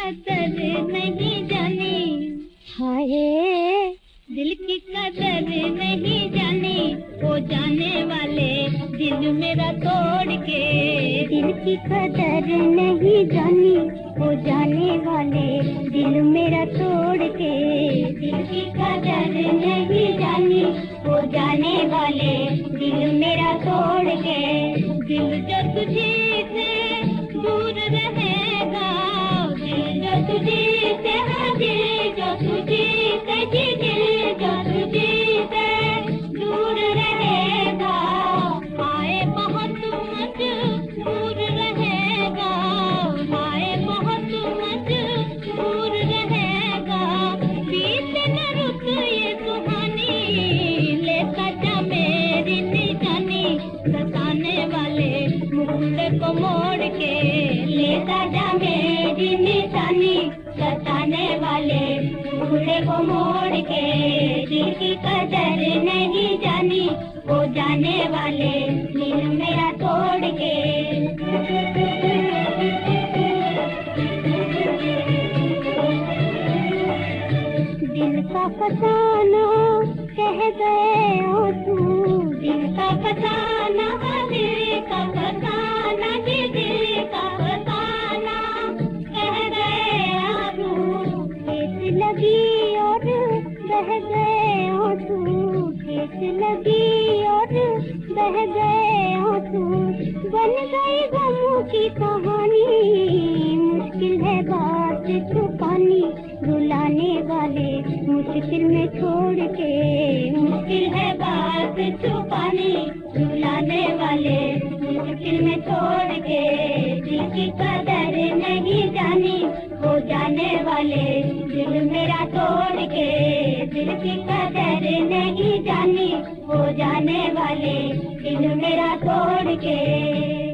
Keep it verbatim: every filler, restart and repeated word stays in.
कदर नहीं जानी, हाय दिल की कदर नहीं जानी, वो जाने वाले दिल मेरा तोड़ के। दिल की कदर नहीं जानी, वो जाने वाले दिल मेरा तोड़ के। दिल की कदर नहीं जानी, वो जाने वाले दिल मेरा तोड़ के। दिल जो तुझे से दूर रहेगा, दिल जो तुझे से है, दिल जो तुझे से, दिल जो तुझे से दूर रहेगा, आए बहुत मजबूर रहेगा, आए बहुत मजबूर रहेगा। बीते न रुक ये सुहानी, लेता जा मेरी निशानी, सताने वाले मुकुट को मोड़ के। लेता जा मेरी निशानी, सताने वाले मुकुट को मोड़ के। दिल की कदर नहीं जानी, वो जाने वाले दिल मेरा तोड़ के। दिल का फसाना कह गए हो तू, दिल का फसाना, दिल का फसाना, दिल का फसाना कह गए तू। खेत लगी और बह गए हो तू, खेत लगी और बह गए हो तू। बन गई गमों की कहानी, मुश्किल है बात छुपानी, रुलाने वाले मुश्किल में छोड़ के। मुश्किल है बात छुपानी, रुलाने वाले मुश्किल में छोड़ के। दिल की कदर नहीं जानी, वो जाने वाले दिल मेरा तोड़ के। दिल की कदर नहीं जानी, वो जाने वाले दिल मेरा तोड़ के।